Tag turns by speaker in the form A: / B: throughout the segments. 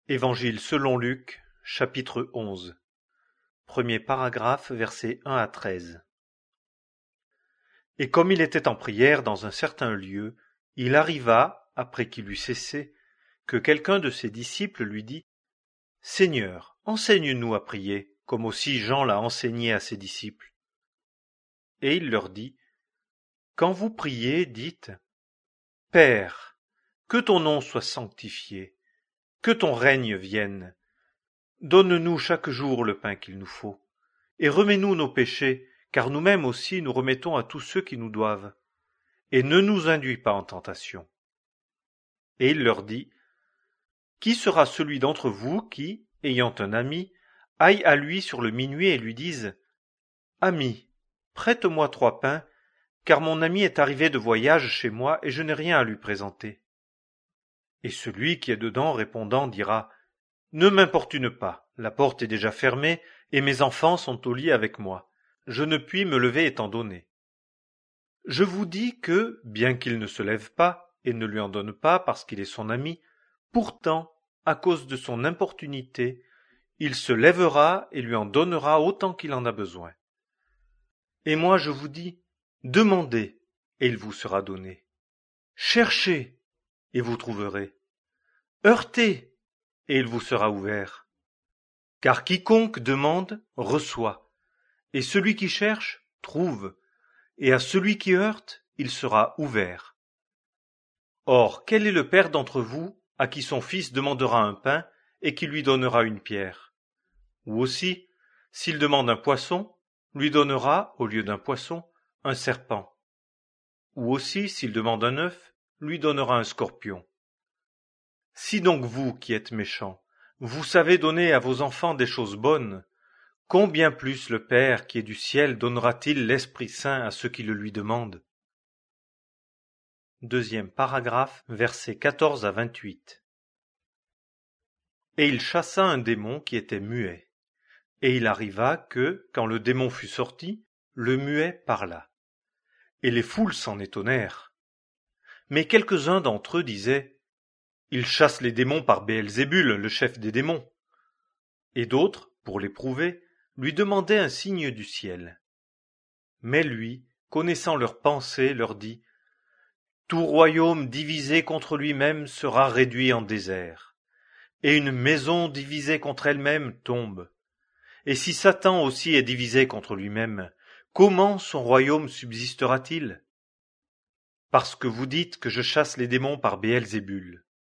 A: Évangile selon Luc, chapitre 11. Premier paragraphe, versets 1 à 13. Et comme il était en prière dans un certain lieu, il arriva, après qu'il eut cessé, que quelqu'un de ses disciples lui dit : Seigneur, enseigne-nous à prier, comme aussi Jean l'a enseigné à ses disciples. Et il leur dit : Quand vous priez, dites : Père, que ton nom soit sanctifié, que ton règne vienne. Donne-nous chaque jour le pain qu'il nous faut, et remets-nous nos péchés, car nous-mêmes aussi nous remettons à tous ceux qui nous doivent. Et ne nous induis pas en tentation. Et il leur dit : Qui sera celui d'entre vous qui, ayant un ami, aille à lui sur le minuit et lui dise : Ami, prête-moi 3 pains, car mon ami est arrivé de voyage chez moi et je n'ai rien à lui présenter. Et celui qui est dedans répondant dira : Ne m'importune pas, la porte est déjà fermée et mes enfants sont au lit avec moi. Je ne puis me lever étant donné. Je vous dis que, bien qu'il ne se lève pas et ne lui en donne pas parce qu'il est son ami, pourtant, à cause de son importunité, il se lèvera et lui en donnera autant qu'il en a besoin. Et moi je vous dis, demandez et il vous sera donné. Cherchez et vous trouverez. Heurtez et il vous sera ouvert. Car quiconque demande, reçoit, et celui qui cherche, trouve, et à celui qui heurte, il sera ouvert. Or, quel est le père d'entre vous, à qui son fils demandera un pain, et qui lui donnera une pierre? Ou aussi, s'il demande un poisson, lui donnera, au lieu d'un poisson, un serpent. Ou aussi, s'il demande un œuf, lui donnera un scorpion. Si donc vous, qui êtes méchants, vous savez donner à vos enfants des choses bonnes, combien plus le Père qui est du ciel donnera-t-il l'Esprit Saint à ceux qui le lui demandent? Deuxième paragraphe, versets 14 à 28. Et il chassa un démon qui était muet. Et il arriva que, quand le démon fut sorti, le muet parla. Et les foules s'en étonnèrent. Mais quelques-uns d'entre eux disaient : Il chasse les démons par Béelzébul, le chef des démons. Et d'autres, pour l'éprouver, lui demandaient un signe du ciel. Mais lui, connaissant leurs pensées, leur dit : Tout royaume divisé contre lui-même sera réduit en désert, et une maison divisée contre elle-même tombe. Et si Satan aussi est divisé contre lui-même, comment son royaume subsistera-t-il? Parce que vous dites que je chasse les démons par Béelzébul.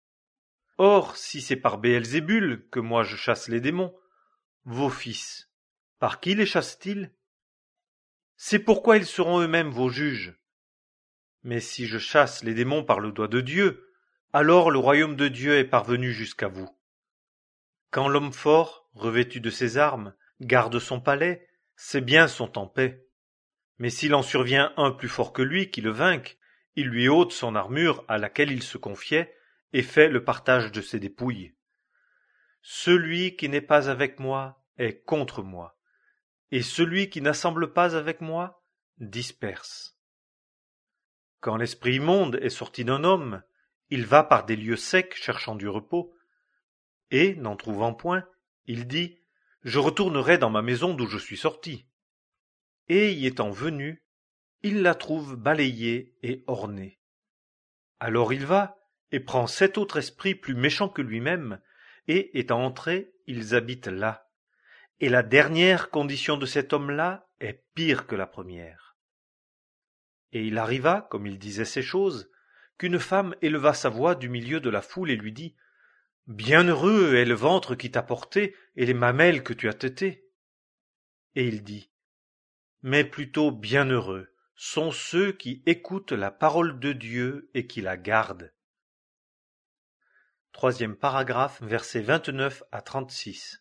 A: Or, si c'est par Béelzébul que moi je chasse les démons, vos fils, par qui les chassent-ils? C'est pourquoi ils seront eux-mêmes vos juges. Mais si je chasse les démons par le doigt de Dieu, alors le royaume de Dieu est parvenu jusqu'à vous. Quand l'homme fort, revêtu de ses armes, garde son palais, ses biens sont en paix. Mais s'il en survient un plus fort que lui qui le vainque, il lui ôte son armure à laquelle il se confiait et fait le partage de ses dépouilles. Celui qui n'est pas avec moi est contre moi, et celui qui n'assemble pas avec moi disperse. Quand l'esprit immonde est sorti d'un homme, il va par des lieux secs cherchant du repos, et, n'en trouvant point, il dit : Je retournerai dans ma maison d'où je suis sorti. Et y étant venu, il la trouve balayée et ornée. Alors il va, et prend 7 autres esprits plus méchants que lui-même, et, étant entrés, ils habitent là. Et la dernière condition de cet homme-là est pire que la première. Et il arriva, comme il disait ces choses, qu'une femme éleva sa voix du milieu de la foule et lui dit : Bienheureux est le ventre qui t'a porté et les mamelles que tu as tétées. Et il dit : Mais plutôt bienheureux sont ceux qui écoutent la parole de Dieu et qui la gardent. Troisième paragraphe, versets 29 à 36.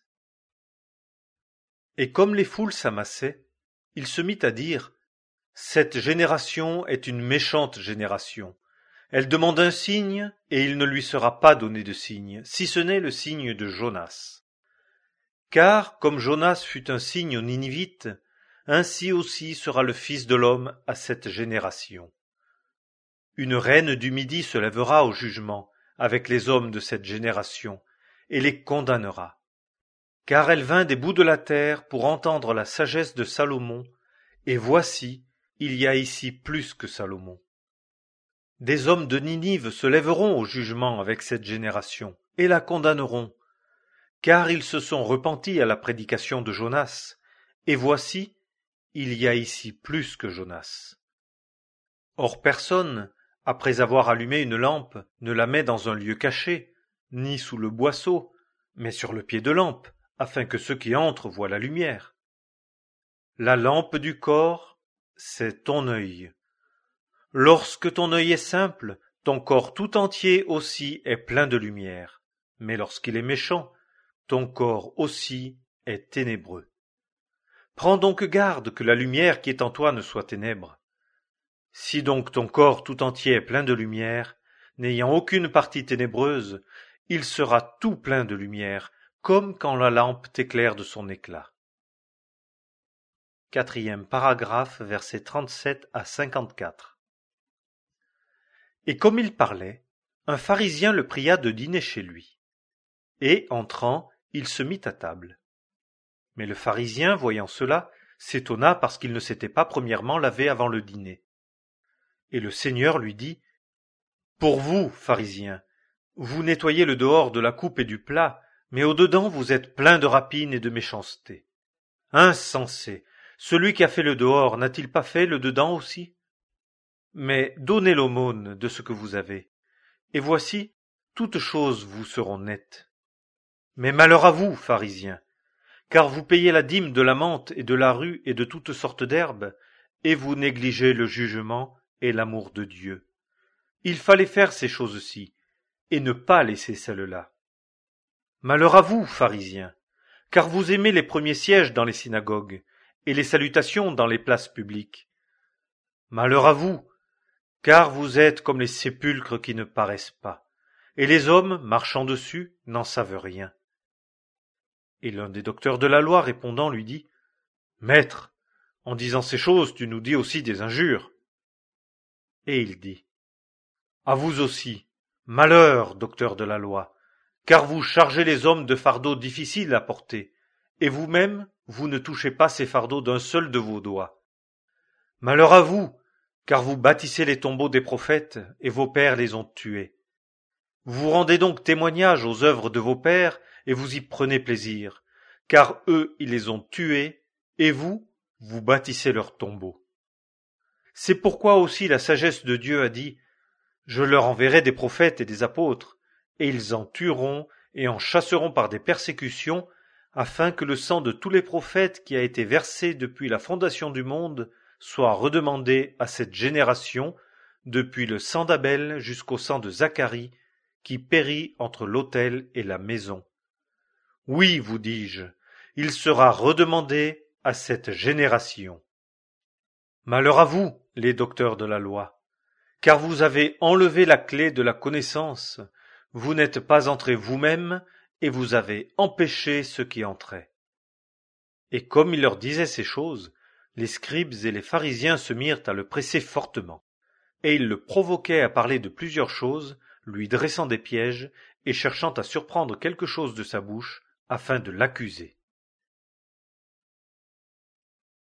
A: Et comme les foules s'amassaient, il se mit à dire : Cette génération est une méchante génération. Elle demande un signe, et il ne lui sera pas donné de signe, si ce n'est le signe de Jonas. Car, comme Jonas fut un signe aux Ninivites, ainsi aussi sera le Fils de l'homme à cette génération. Une reine du Midi se lèvera au jugement avec les hommes de cette génération, et les condamnera. Car elle vint des bouts de la terre pour entendre la sagesse de Salomon, et voici, il y a ici plus que Salomon. Des hommes de Ninive se lèveront au jugement avec cette génération, et la condamneront, car ils se sont repentis à la prédication de Jonas, et voici, il y a ici plus que Jonas. Or personne, après avoir allumé une lampe, ne la met dans un lieu caché, ni sous le boisseau, mais sur le pied de lampe, afin que ceux qui entrent voient la lumière. La lampe du corps, c'est ton œil. Lorsque ton œil est simple, ton corps tout entier aussi est plein de lumière, mais lorsqu'il est méchant, ton corps aussi est ténébreux. Prends donc garde que la lumière qui est en toi ne soit ténèbre. Si donc ton corps tout entier est plein de lumière, n'ayant aucune partie ténébreuse, il sera tout plein de lumière, comme quand la lampe t'éclaire de son éclat. 4e paragraphe, versets 37 à 54. Et comme il parlait, un pharisien le pria de dîner chez lui. Et, entrant, il se mit à table. Mais le pharisien, voyant cela, s'étonna parce qu'il ne s'était pas premièrement lavé avant le dîner. Et le Seigneur lui dit, « Pour vous, pharisiens, vous nettoyez le dehors de la coupe et du plat, mais au-dedans vous êtes plein de rapine et de méchanceté. Insensé, celui qui a fait le dehors n'a-t-il pas fait le dedans aussi? Mais donnez l'aumône de ce que vous avez, et voici, toutes choses vous seront nettes. Mais malheur à vous, pharisiens, car vous payez la dîme de la menthe et de la rue et de toutes sortes d'herbes, et vous négligez le jugement et l'amour de Dieu. Il fallait faire ces choses-ci, et ne pas laisser celles-là. Malheur à vous, pharisiens, car vous aimez les premiers sièges dans les synagogues, et les salutations dans les places publiques. Malheur à vous, car vous êtes comme les sépulcres qui ne paraissent pas, et les hommes, marchant dessus, n'en savent rien. Et l'un des docteurs de la loi répondant lui dit, « Maître, en disant ces choses, tu nous dis aussi des injures. » Et il dit, « À vous aussi, malheur, docteur de la loi, car vous chargez les hommes de fardeaux difficiles à porter, et vous-même, vous ne touchez pas ces fardeaux d'un seul de vos doigts. Malheur à vous, car vous bâtissez les tombeaux des prophètes, et vos pères les ont tués. Vous rendez donc témoignage aux œuvres de vos pères, et vous y prenez plaisir, car eux, ils les ont tués, et vous, vous bâtissez leurs tombeaux. C'est pourquoi aussi la sagesse de Dieu a dit, « Je leur enverrai des prophètes et des apôtres, et ils en tueront et en chasseront par des persécutions, afin que le sang de tous les prophètes qui a été versé depuis la fondation du monde soit redemandé à cette génération, depuis le sang d'Abel jusqu'au sang de Zacharie, qui périt entre l'autel et la maison. Oui, vous dis-je, il sera redemandé à cette génération. Malheur à vous, les docteurs de la loi, car vous avez enlevé la clé de la connaissance, vous n'êtes pas entrés vous-même, et vous avez empêché ceux qui entraient. » Et comme il leur disait ces choses, les scribes et les pharisiens se mirent à le presser fortement, et ils le provoquaient à parler de plusieurs choses, lui dressant des pièges et cherchant à surprendre quelque chose de sa bouche, afin de l'accuser.